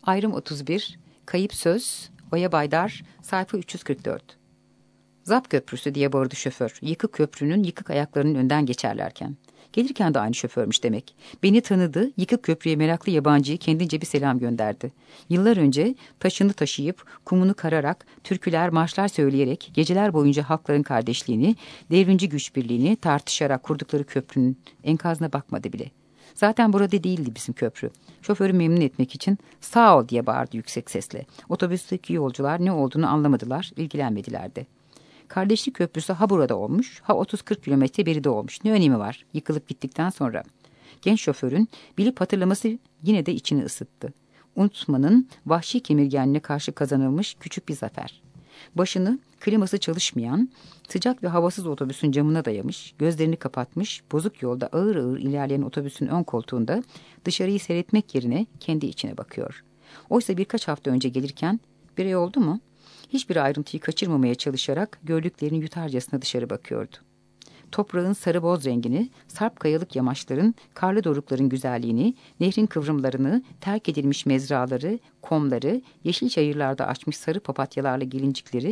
Ayrım 31, Kayıp Söz, Oya Baydar, sayfa 344. Zap köprüsü diye bağırdı şoför, yıkık köprünün yıkık ayaklarının önden geçerlerken. Gelirken de aynı şoförmüş demek. Beni tanıdı, yıkık köprüye meraklı yabancıyı kendince bir selam gönderdi. Yıllar önce taşını taşıyıp, kumunu kararak, türküler, marşlar söyleyerek, geceler boyunca halkların kardeşliğini, devrimci güç birliğini tartışarak kurdukları köprünün enkazına bakmadı bile. Zaten burada değildi bizim köprü. Şoförü memnun etmek için sağ ol diye bağırdı yüksek sesle. Otobüsteki yolcular ne olduğunu anlamadılar, ilgilenmediler de. Kardeşlik köprüsü ha burada olmuş, ha 30-40 kilometre beride olmuş. Ne önemi var yıkılıp gittikten sonra? Genç şoförün bilip hatırlaması yine de içini ısıttı. Unutmanın vahşi kemirgenliğine karşı kazanılmış küçük bir zafer. Başını kliması çalışmayan, sıcak ve havasız otobüsün camına dayamış, gözlerini kapatmış, bozuk yolda ağır ağır ilerleyen otobüsün ön koltuğunda dışarıyı seyretmek yerine kendi içine bakıyor. Oysa birkaç hafta önce gelirken bir ay oldu mu? Hiçbir ayrıntıyı kaçırmamaya çalışarak gördüklerini yutarcasına dışarı bakıyordu. Toprağın sarı boz rengini, sarp kayalık yamaçların, karlı dorukların güzelliğini, nehrin kıvrımlarını, terk edilmiş mezraları, komları, yeşil çayırlarda açmış sarı papatyalarla gelincikleri,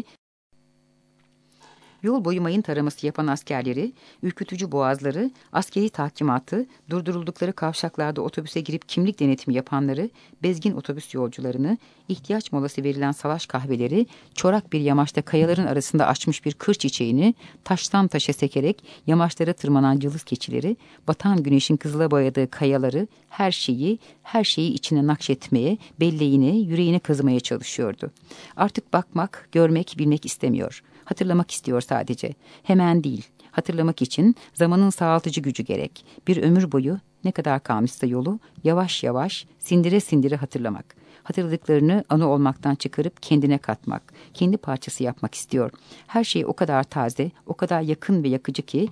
yol boyu mayın taraması yapan askerleri, ürkütücü boğazları, askeri tahkimatı, durduruldukları kavşaklarda otobüse girip kimlik denetimi yapanları, bezgin otobüs yolcularını, ihtiyaç molası verilen salaş kahveleri, çorak bir yamaçta kayaların arasında açmış bir kır çiçeğini, taştan taşa sekerek yamaçlara tırmanan cılız keçileri, batan güneşin kızıla boyadığı kayaları, her şeyi içine nakşetmeye, belleğine, yüreğine kazımaya çalışıyordu. Artık bakmak, görmek, bilmek istemiyor. Hatırlamak istiyor sadece. Hemen değil. Hatırlamak için zamanın sağaltıcı gücü gerek. Bir ömür boyu ne kadar kalmışsa yolu yavaş yavaş sindire sindire hatırlamak. Hatırladıklarını anı olmaktan çıkarıp kendine katmak. Kendi parçası yapmak istiyor. Her şey o kadar taze, o kadar yakın ve yakıcı ki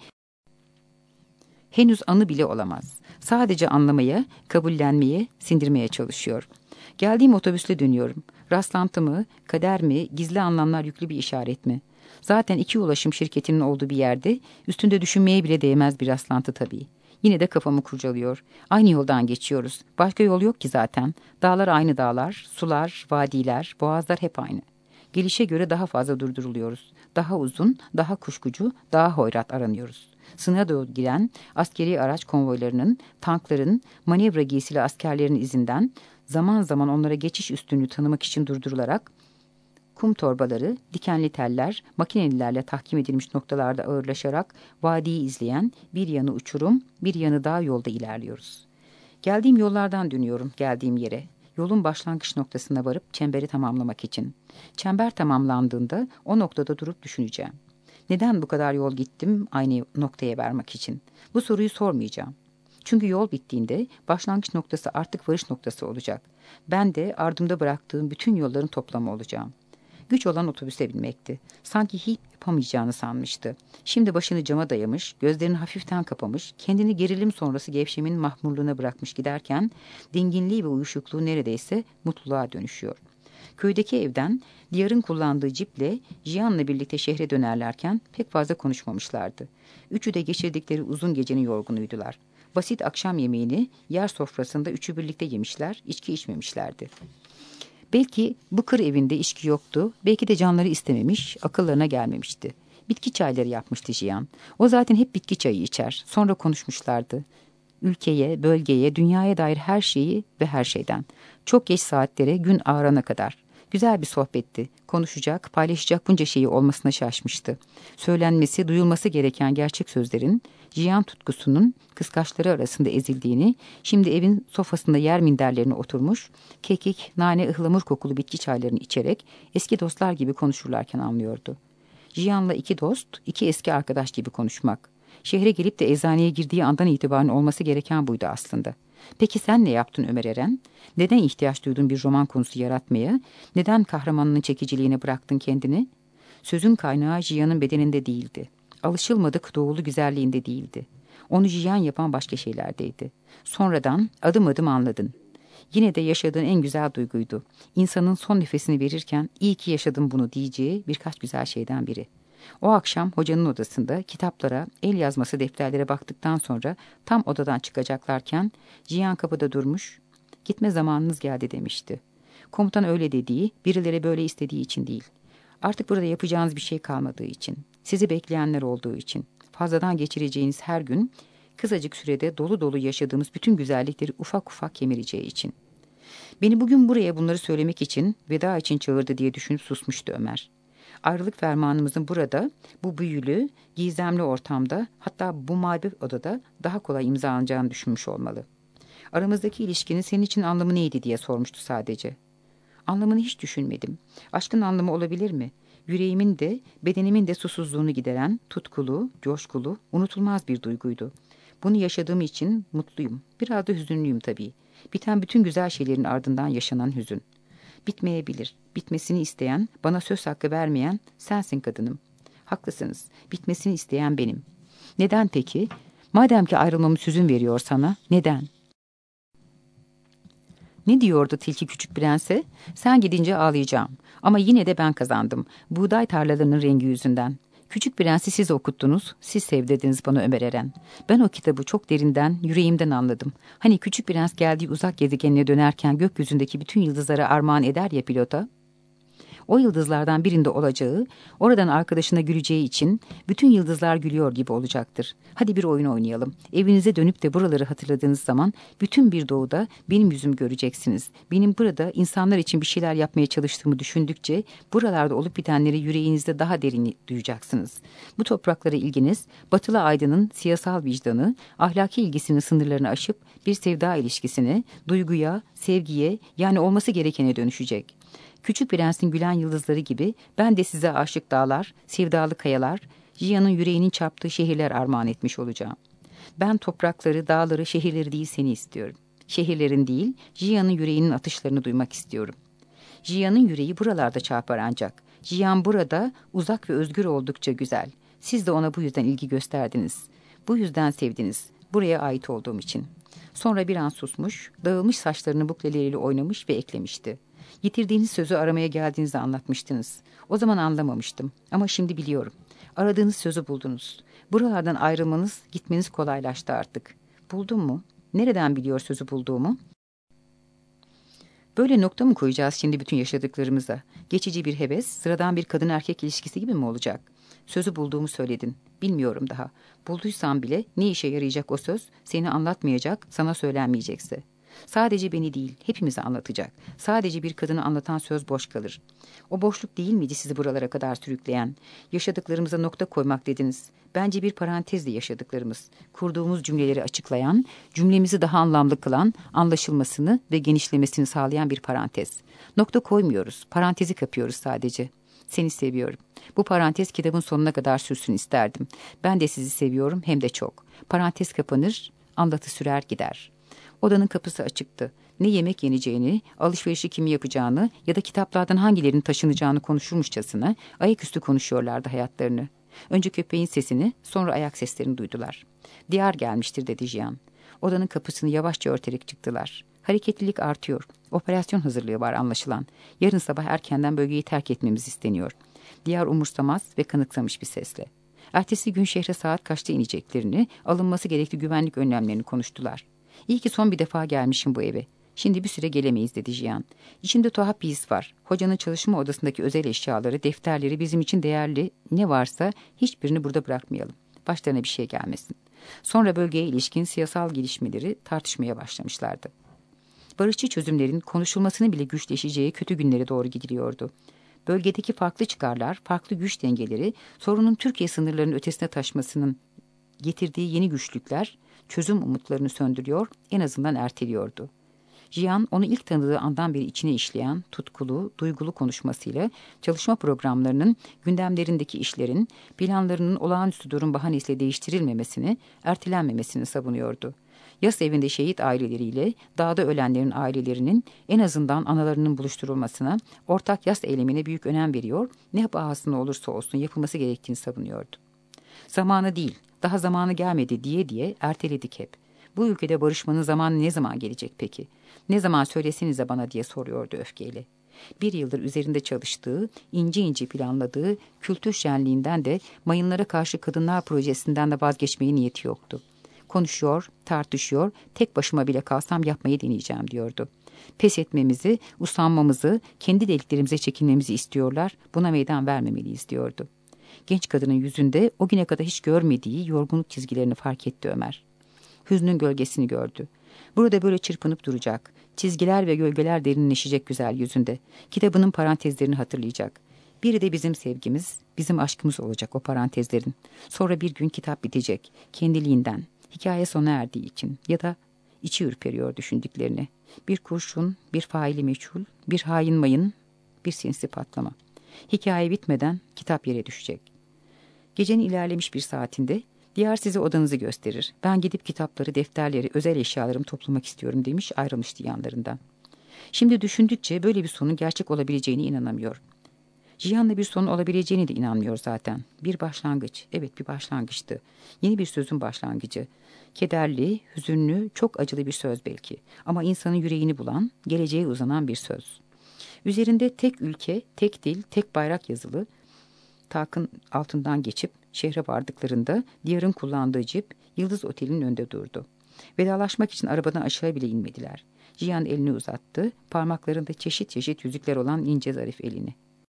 henüz anı bile olamaz. Sadece anlamaya, kabullenmeye, sindirmeye çalışıyor. Geldiğim otobüsle dönüyorum. Rastlantı mı, kader mi, gizli anlamlar yüklü bir işaret mi? Zaten iki ulaşım şirketinin olduğu bir yerde üstünde düşünmeye bile değmez bir rastlantı tabii. Yine de kafamı kurcalıyor. Aynı yoldan geçiyoruz. Başka yol yok ki zaten. Dağlar aynı dağlar, sular, vadiler, boğazlar hep aynı. Gelişe göre daha fazla durduruluyoruz. Daha uzun, daha kuşkucu, daha hoyrat aranıyoruz. Sınıra doğru giren askeri araç konvoylarının, tankların, manevra giysili askerlerin izinden zaman zaman onlara geçiş üstünlüğü tanımak için durdurularak kum torbaları, dikenli teller, makinelilerle tahkim edilmiş noktalarda ağırlaşarak vadiyi izleyen bir yanı uçurum, bir yanı dağ yolda ilerliyoruz. Geldiğim yollardan dönüyorum geldiğim yere. Yolun başlangıç noktasına varıp çemberi tamamlamak için. Çember tamamlandığında o noktada durup düşüneceğim. Neden bu kadar yol gittim aynı noktaya varmak için? Bu soruyu sormayacağım. Çünkü yol bittiğinde başlangıç noktası artık varış noktası olacak. Ben de ardımda bıraktığım bütün yolların toplamı olacağım. Güç olan otobüse binmekti. Sanki hiç yapamayacağını sanmıştı. Şimdi başını cama dayamış, gözlerini hafiften kapamış, kendini gerilim sonrası gevşemin mahmurluğuna bırakmış giderken, dinginliği ve uyuşukluğu neredeyse mutluluğa dönüşüyor. Köydeki evden Diyar'ın kullandığı ciple Cihan'la birlikte şehre dönerlerken pek fazla konuşmamışlardı. Üçü de geçirdikleri uzun gecenin yorgunuydular. Basit akşam yemeğini yer sofrasında üçü birlikte yemişler, içki içmemişlerdi. Belki bu kır evinde içki yoktu, belki de canları istememiş, akıllarına gelmemişti. Bitki çayları yapmıştı Cihan. O zaten hep bitki çayı içer. Sonra konuşmuşlardı. Ülkeye, bölgeye, dünyaya dair her şeyi ve her şeyden. Çok geç saatlere, gün ağarana kadar. Güzel bir sohbetti. Konuşacak, paylaşacak bunca şeyi olmasına şaşmıştı. Söylenmesi, duyulması gereken gerçek sözlerin, Cihan tutkusunun kıskaçları arasında ezildiğini, şimdi evin sofasında yer minderlerine oturmuş, kekik, nane, ıhlamur kokulu bitki çaylarını içerek eski dostlar gibi konuşurlarken anlıyordu. Cihan'la iki dost, iki eski arkadaş gibi konuşmak. Şehre gelip de eczaneye girdiği andan itibaren olması gereken buydu aslında. Peki sen ne yaptın Ömer Eren? Neden ihtiyaç duydun bir roman konusu yaratmaya? Neden kahramanının çekiciliğine bıraktın kendini? Sözün kaynağı Cihan'ın bedeninde değildi. Alışılmadık doğulu güzelliğinde değildi. Onu Cihan yapan başka şeylerdeydi. Sonradan adım adım anladın. Yine de yaşadığın en güzel duyguydu. İnsanın son nefesini verirken iyi ki yaşadım bunu diyeceği birkaç güzel şeyden biri. O akşam hocanın odasında kitaplara, el yazması defterlere baktıktan sonra tam odadan çıkacaklarken Cihan kapıda durmuş, gitme zamanınız geldi demişti. Komutan öyle dediği, birileri böyle istediği için değil. Artık burada yapacağınız bir şey kalmadığı için, sizi bekleyenler olduğu için, fazladan geçireceğiniz her gün, kısacık sürede dolu dolu yaşadığımız bütün güzellikleri ufak ufak kemireceği için. Beni bugün buraya bunları söylemek için, veda için çağırdı diye düşünüp susmuştu Ömer. Ayrılık fermanımızın burada, bu büyülü, gizemli ortamda, hatta bu mavi odada daha kolay imzalanacağını düşünmüş olmalı. Aramızdaki ilişkinin senin için anlamı neydi diye sormuştu sadece. Anlamını hiç düşünmedim. Aşkın anlamı olabilir mi? Yüreğimin de, bedenimin de susuzluğunu gideren, tutkulu, coşkulu, unutulmaz bir duyguydu. Bunu yaşadığım için mutluyum. Biraz da hüzünlüyüm tabii. Biten bütün güzel şeylerin ardından yaşanan hüzün. Bitmeyebilir. Bitmesini isteyen, bana söz hakkı vermeyen sensin kadınım. Haklısınız. Bitmesini isteyen benim. Neden peki? Madem ki ayrılmamız hüzün veriyor sana, neden? Ne diyordu tilki küçük prense? Sen gidince ağlayacağım. Ama yine de ben kazandım. Buğday tarlalarının rengi yüzünden. Küçük Prens'i siz okuttunuz, siz sevdirdiniz bana Ömer Eren. Ben o kitabı çok derinden, yüreğimden anladım. Hani Küçük Prens geldiği uzak gezegenine dönerken gökyüzündeki bütün yıldızlara armağan eder ya pilota. O yıldızlardan birinde olacağı, oradan arkadaşına güleceği için bütün yıldızlar gülüyor gibi olacaktır. Hadi bir oyun oynayalım. Evinize dönüp de buraları hatırladığınız zaman bütün bir doğuda benim yüzümü göreceksiniz. Benim burada insanlar için bir şeyler yapmaya çalıştığımı düşündükçe buralarda olup bitenleri yüreğinizde daha derin duyacaksınız. Bu topraklara ilginiz, batılı aydının siyasal vicdanı, ahlaki ilgisinin sınırlarını aşıp bir sevda ilişkisine, duyguya, sevgiye yani olması gerekene dönüşecek. Küçük Prens'in gülen yıldızları gibi ben de size aşık dağlar, sevdalı kayalar, Jia'nın yüreğinin çarptığı şehirler armağan etmiş olacağım. Ben toprakları, dağları, şehirleri değil seni istiyorum. Şehirlerin değil, Jia'nın yüreğinin atışlarını duymak istiyorum. Jia'nın yüreği buralarda çarpar ancak. Jian burada uzak ve özgür oldukça güzel. Siz de ona bu yüzden ilgi gösterdiniz. Bu yüzden sevdiniz. Buraya ait olduğum için. Sonra bir an susmuş, dağılmış saçlarını bukleleriyle oynamış ve eklemişti. Yitirdiğiniz sözü aramaya geldiğinizde anlatmıştınız. O zaman anlamamıştım ama şimdi biliyorum. Aradığınız sözü buldunuz. Buralardan ayrılmanız, gitmeniz kolaylaştı artık. Buldun mu? Nereden biliyor sözü bulduğumu? Böyle nokta mı koyacağız şimdi bütün yaşadıklarımıza? Geçici bir heves, sıradan bir kadın erkek ilişkisi gibi mi olacak? Sözü bulduğumu söyledin. Bilmiyorum daha. Bulduysam bile ne işe yarayacak o söz? Seni anlatmayacak, sana söylenmeyecekse. Sadece beni değil, hepimizi anlatacak. Sadece bir kadını anlatan söz boş kalır. O boşluk değil miydi sizi buralara kadar sürükleyen? Yaşadıklarımıza nokta koymak dediniz. Bence bir parantezdi yaşadıklarımız. Kurduğumuz cümleleri açıklayan, cümlemizi daha anlamlı kılan, anlaşılmasını ve genişlemesini sağlayan bir parantez. Nokta koymuyoruz, parantezi kapıyoruz sadece. Seni seviyorum. Bu parantez kitabın sonuna kadar sürsün isterdim. Ben de sizi seviyorum hem de çok. Parantez kapanır, anlatı sürer gider. Odanın kapısı açıktı. Ne yemek yeneceğini, alışverişi kimi yapacağını ya da kitaplardan hangilerinin taşınacağını konuşurmuşçasına ayaküstü konuşuyorlardı hayatlarını. Önce köpeğin sesini, sonra ayak seslerini duydular. Diyar gelmiştir dedi Jiyan. Odanın kapısını yavaşça örterek çıktılar. Hareketlilik artıyor. Operasyon hazırlığı var anlaşılan. Yarın sabah erkenden bölgeyi terk etmemiz isteniyor. Diyar umursamaz ve kanıksamış bir sesle. Ertesi gün şehre saat kaçta ineceklerini, alınması gerekli güvenlik önlemlerini konuştular. İyi ki son bir defa gelmişim bu eve. Şimdi bir süre gelemeyiz dedi Jiyan. İçimde tuhaf bir his var. Hocanın çalışma odasındaki özel eşyaları, defterleri bizim için değerli ne varsa hiçbirini burada bırakmayalım. Başlarına bir şey gelmesin. Sonra bölgeye ilişkin siyasal gelişmeleri tartışmaya başlamışlardı. Barışçı çözümlerin konuşulmasını bile güçleşeceği kötü günlere doğru gidiliyordu. Bölgedeki farklı çıkarlar, farklı güç dengeleri, sorunun Türkiye sınırlarının ötesine taşmasının getirdiği yeni güçlükler, çözüm umutlarını söndürüyor, en azından erteliyordu. Jiyan, onu ilk tanıdığı andan beri içine işleyen, tutkulu, duygulu konuşmasıyla çalışma programlarının, gündemlerindeki işlerin, planlarının olağanüstü durum bahanesiyle değiştirilmemesini, ertelenmemesini savunuyordu. Yas evinde şehit aileleriyle dağda ölenlerin ailelerinin en azından analarının buluşturulmasına, ortak yas eylemine büyük önem veriyor, ne pahasına olursa olsun yapılması gerektiğini savunuyordu. Zamanı değil, daha zamanı gelmedi diye erteledik hep. Bu ülkede barışmanın zamanı ne zaman gelecek peki? Ne zaman söylesenize bana diye soruyordu öfkeyle. Bir yıldır üzerinde çalıştığı, ince ince planladığı kültür şenliğinden de mayınlara karşı kadınlar projesinden de vazgeçmeye niyeti yoktu. Konuşuyor, tartışıyor, tek başıma bile kalsam yapmayı deneyeceğim diyordu. Pes etmemizi, usanmamızı, kendi deliklerimize çekilmemizi istiyorlar. Buna meydan vermemeliyiz diyordu. Genç kadının yüzünde o güne kadar hiç görmediği yorgunluk çizgilerini fark etti Ömer. Hüznün gölgesini gördü. Burada böyle çırpınıp duracak. Çizgiler ve gölgeler derinleşecek güzel yüzünde. Kitabının parantezlerini hatırlayacak. Biri de bizim sevgimiz, bizim aşkımız olacak o parantezlerin. Sonra bir gün kitap bitecek. Kendiliğinden. Hikaye sona erdiği için ya da içi ürperiyor düşündüklerini. Bir kurşun, bir faili meçhul, bir hain mayın, bir sinsi patlama. Hikaye bitmeden kitap yere düşecek. Gecenin ilerlemiş bir saatinde Diyar size odanızı gösterir. Ben gidip kitapları, defterleri, özel eşyalarımı toplamak istiyorum demiş, ayrılmıştı yanlarından. Şimdi düşündükçe böyle bir sonun gerçek olabileceğine inanamıyor. Cihan'la bir sonun olabileceğine de inanmıyor zaten. Bir başlangıç, evet bir başlangıçtı. Yeni bir sözün başlangıcı. Kederli, hüzünlü, çok acılı bir söz belki. Ama insanın yüreğini bulan, geleceğe uzanan bir söz. Üzerinde tek ülke, tek dil, tek bayrak yazılı. Takın altından geçip şehre vardıklarında Diyar'ın kullandığı cip Yıldız Oteli'nin önünde durdu. Vedalaşmak için arabadan aşağı bile inmediler. Cihan elini uzattı, parmaklarında çeşit çeşit yüzükler olan ince zarif elini.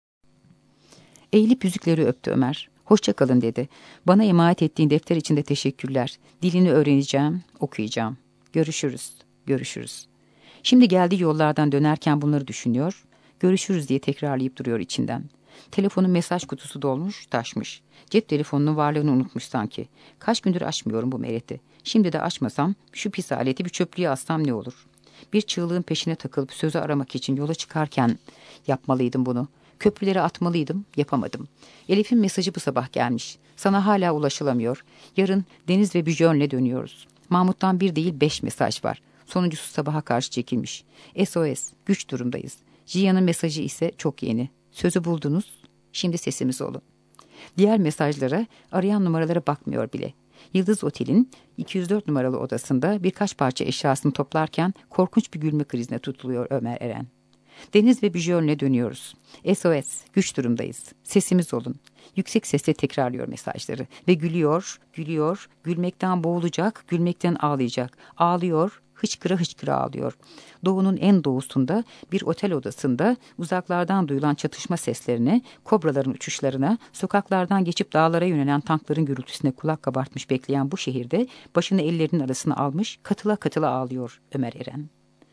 Eğilip yüzükleri öptü Ömer. Hoşça kalın dedi. Bana emanet ettiğin defter için de teşekkürler. Dilini öğreneceğim, okuyacağım. Görüşürüz, görüşürüz. Şimdi geldiği yollardan dönerken bunları düşünüyor. Görüşürüz diye tekrarlayıp duruyor içinden. Telefonun mesaj kutusu dolmuş, taşmış. Cep telefonunun varlığını unutmuş sanki. Kaç gündür açmıyorum bu mereti. Şimdi de açmasam, şu pis aleti bir çöplüğe assam ne olur? Bir çığlığın peşine takılıp sözü aramak için yola çıkarken yapmalıydım bunu. Köprüleri atmalıydım, yapamadım. Elif'in mesajı bu sabah gelmiş. Sana hala ulaşılamıyor. Yarın Deniz ve Büjör'le dönüyoruz. Mahmut'tan bir değil 5 mesaj var. Sonuncusu sabaha karşı çekilmiş. SOS, güç durumdayız. Cihan'ın mesajı ise çok yeni. Sözü buldunuz, şimdi sesimiz olun. Diğer mesajlara, arayan numaralara bakmıyor bile. Yıldız Otel'in 204 numaralı odasında birkaç parça eşyasını toplarken korkunç bir gülme krizine tutuluyor Ömer Eren. Deniz ve Büjör'le dönüyoruz. SOS, güç durumdayız. Sesimiz olun. Yüksek sesle tekrarlıyor mesajları ve gülüyor, gülüyor, gülmekten boğulacak, gülmekten ağlayacak. Ağlıyor, hıçkıra hıçkıra ağlıyor. Doğunun en doğusunda bir otel odasında uzaklardan duyulan çatışma seslerine, kobraların uçuşlarına, sokaklardan geçip dağlara yönelen tankların gürültüsüne kulak kabartmış bekleyen bu şehirde başını ellerinin arasına almış katıla katıla ağlıyor Ömer Eren.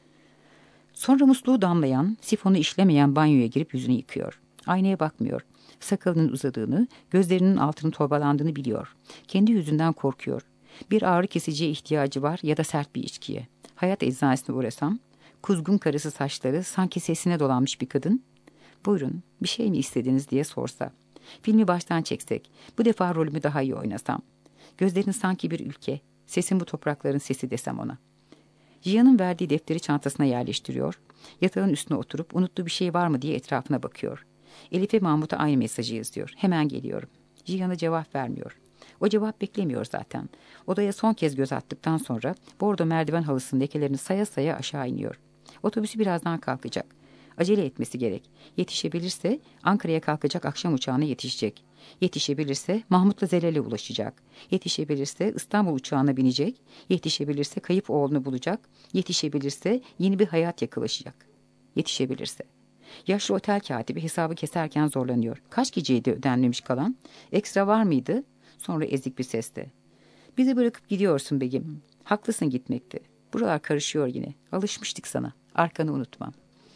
Sonra musluğu damlayan, sifonu işlemeyen banyoya girip yüzünü yıkıyor. Aynaya bakmıyor. Sakalının uzadığını, gözlerinin altının torbalandığını biliyor. Kendi yüzünden korkuyor. Bir ağrı kesiciye ihtiyacı var ya da sert bir içkiye. Hayat eczanesine uğrasam, kuzgun karısı saçları sanki sesine dolanmış bir kadın, "Buyurun, bir şey mi istediniz?" diye sorsa. Filmi baştan çeksek, bu defa rolümü daha iyi oynasam. Gözlerin sanki bir ülke, sesin bu toprakların sesi desem ona. Cihan'ın verdiği defteri çantasına yerleştiriyor. Yatağın üstüne oturup unuttuğu bir şey var mı diye etrafına bakıyor. Elif ve Mahmut'a aynı mesajı yazıyor. Hemen geliyorum. Cihan'a cevap vermiyor. O cevap beklemiyor zaten. Odaya son kez göz attıktan sonra bordo merdiven halısının lekelerini saya saya aşağı iniyor. Otobüsü birazdan kalkacak. Acele etmesi gerek. Yetişebilirse Ankara'ya kalkacak akşam uçağına yetişecek. Yetişebilirse Mahmut'la Zelal'e ulaşacak. Yetişebilirse İstanbul uçağına binecek. Yetişebilirse kayıp oğlunu bulacak. Yetişebilirse yeni bir hayat yakılaşacak. Yetişebilirse. Yaşlı otel katibi hesabı keserken zorlanıyor. Kaç geceydi ödenmemiş kalan? Ekstra var mıydı? Sonra ezik bir sesle: "Bizi bırakıp gidiyorsun Begim. Haklısın gitmekte. Buralar karışıyor yine. Alışmıştık sana. Arkanı unutmam."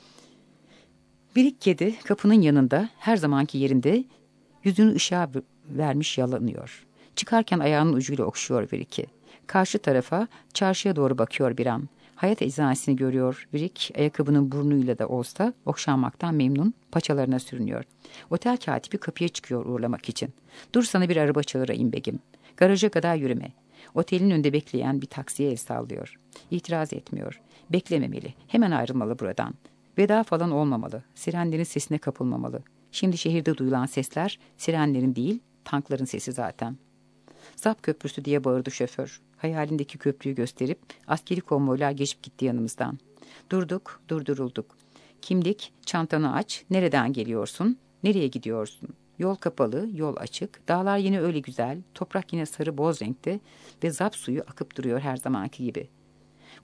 Birik kedi kapının yanında, her zamanki yerinde, yüzünü ışığa vermiş yalanıyor. Çıkarken ayağının ucuyla okşuyor Birik'i. Karşı tarafa, çarşıya doğru bakıyor bir an. Hayat eczanesini görüyor Birik, ayakkabının burnuyla da olsa okşanmaktan memnun, paçalarına sürünüyor. Otel katibi kapıya çıkıyor uğurlamak için. "Dur, sana bir araba çağırayım Begim. Garaja kadar yürüme." Otelin önünde bekleyen bir taksiye el sallıyor. İtiraz etmiyor. Beklememeli, hemen ayrılmalı buradan. Veda falan olmamalı. Sirenlerin sesine kapılmamalı. Şimdi şehirde duyulan sesler sirenlerin değil, tankların sesi zaten. "Zap köprüsü!" diye bağırdı şoför. Hayalindeki köprüyü gösterip askeri konvoylar geçip gitti yanımızdan. Durduk, durdurulduk. "Kimlik, çantanı aç. Nereden geliyorsun? Nereye gidiyorsun?" Yol kapalı, yol açık. Dağlar yine öyle güzel. Toprak yine sarı boz renkte ve zap suyu akıp duruyor her zamanki gibi.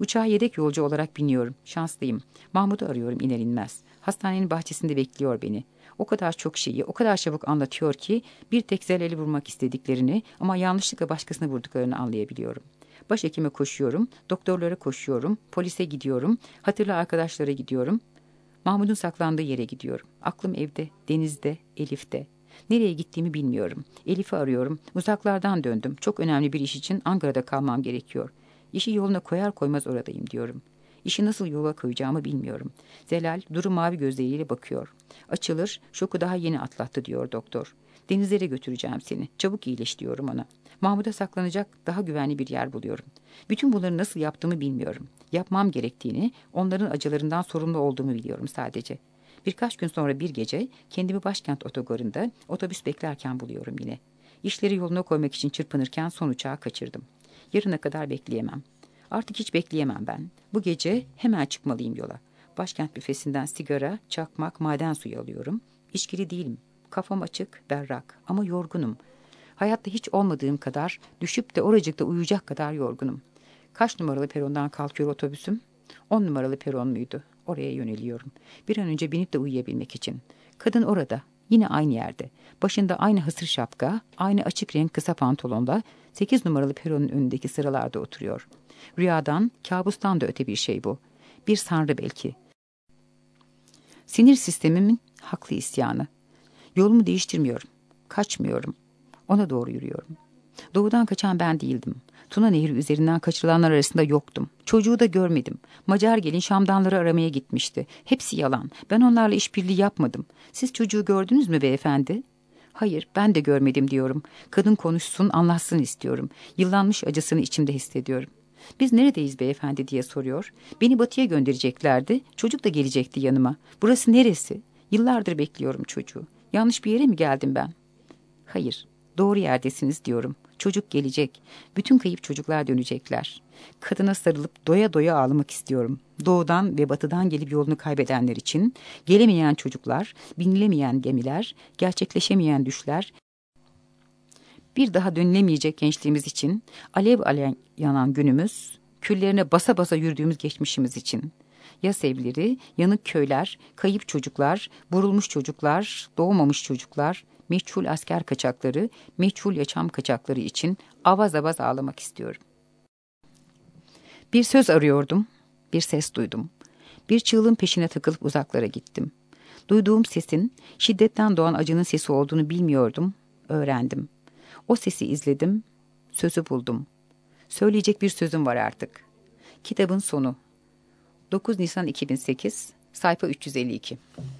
Uçağa yedek yolcu olarak biniyorum. Şanslıyım. Mahmut'u arıyorum iner inmez. Hastanenin bahçesinde bekliyor beni. O kadar çok şeyi, o kadar çabuk anlatıyor ki bir tek Zelal'i vurmak istediklerini ama yanlışlıkla başkasını vurduklarını anlayabiliyorum. Başhekime koşuyorum, doktorlara koşuyorum, polise gidiyorum, hatırlı arkadaşlara gidiyorum. Mahmut'un saklandığı yere gidiyorum. Aklım evde, Deniz'de, Elif'te. Nereye gittiğimi bilmiyorum. Elif'i arıyorum. Uzaklardan döndüm. Çok önemli bir iş için Ankara'da kalmam gerekiyor. İşi yoluna koyar koymaz oradayım diyorum. İşi nasıl yola koyacağımı bilmiyorum. Zelal duru mavi gözleriyle bakıyor. Açılır, şoku daha yeni atlattı diyor doktor. Denizlere götüreceğim seni. Çabuk iyileş diyorum ona. Mahmut'a saklanacak daha güvenli bir yer buluyorum. Bütün bunları nasıl yaptığımı bilmiyorum. Yapmam gerektiğini, onların acılarından sorumlu olduğumu biliyorum sadece. Birkaç gün sonra bir gece kendimi başkent otogarında otobüs beklerken buluyorum yine. İşleri yoluna koymak için çırpınırken son uçağı kaçırdım. Yarına kadar bekleyemem. Artık hiç bekleyemem ben. Bu gece hemen çıkmalıyım yola. Başkent büfesinden sigara, çakmak, maden suyu alıyorum. İçkili değilim. Kafam açık, berrak ama yorgunum. Hayatta hiç olmadığım kadar, düşüp de oracıkta uyuyacak kadar yorgunum. Kaç numaralı perondan kalkıyor otobüsüm? 10 numaralı peron muydu? Oraya yöneliyorum. Bir an önce binip de uyuyabilmek için. Kadın orada, yine aynı yerde. Başında aynı hasır şapka, aynı açık renk kısa pantolonla 8 numaralı peronun önündeki sıralarda oturuyor. Rüyadan, kabustan da öte bir şey bu. Bir sanrı belki. Sinir sistemimin haklı isyanı. Yolumu değiştirmiyorum. Kaçmıyorum. Ona doğru yürüyorum. Doğudan kaçan ben değildim. Tuna Nehri üzerinden kaçırılanlar arasında yoktum. Çocuğu da görmedim. Macar gelin Şamdanları aramaya gitmişti. Hepsi yalan. Ben onlarla işbirliği yapmadım. Siz çocuğu gördünüz mü beyefendi? Hayır, ben de görmedim diyorum. Kadın konuşsun, anlatsın istiyorum. Yıllanmış acısını içimde hissediyorum. Biz neredeyiz beyefendi diye soruyor. Beni batıya göndereceklerdi. Çocuk da gelecekti yanıma. Burası neresi? Yıllardır bekliyorum çocuğu. Yanlış bir yere mi geldim ben? Hayır, doğru yerdesiniz diyorum. Çocuk gelecek. Bütün kayıp çocuklar dönecekler. Kadına sarılıp doya doya ağlamak istiyorum. Doğudan ve batıdan gelip yolunu kaybedenler için, gelemeyen çocuklar, binilemeyen gemiler, gerçekleşemeyen düşler, bir daha dönülemeyecek gençliğimiz için, alev alev yanan günümüz, küllerine basa basa yürüdüğümüz geçmişimiz için. Yas evleri, yanık köyler, kayıp çocuklar, vurulmuş çocuklar, doğmamış çocuklar, meçhul asker kaçakları, meçhul yaşam kaçakları için avaz avaz ağlamak istiyorum. Bir söz arıyordum, bir ses duydum. Bir çığlığın peşine takılıp uzaklara gittim. Duyduğum sesin şiddetten doğan acının sesi olduğunu bilmiyordum, öğrendim. O sesi izledim, sözü buldum. Söyleyecek bir sözüm var artık. Kitabın sonu. 9 Nisan 2008, sayfa 352.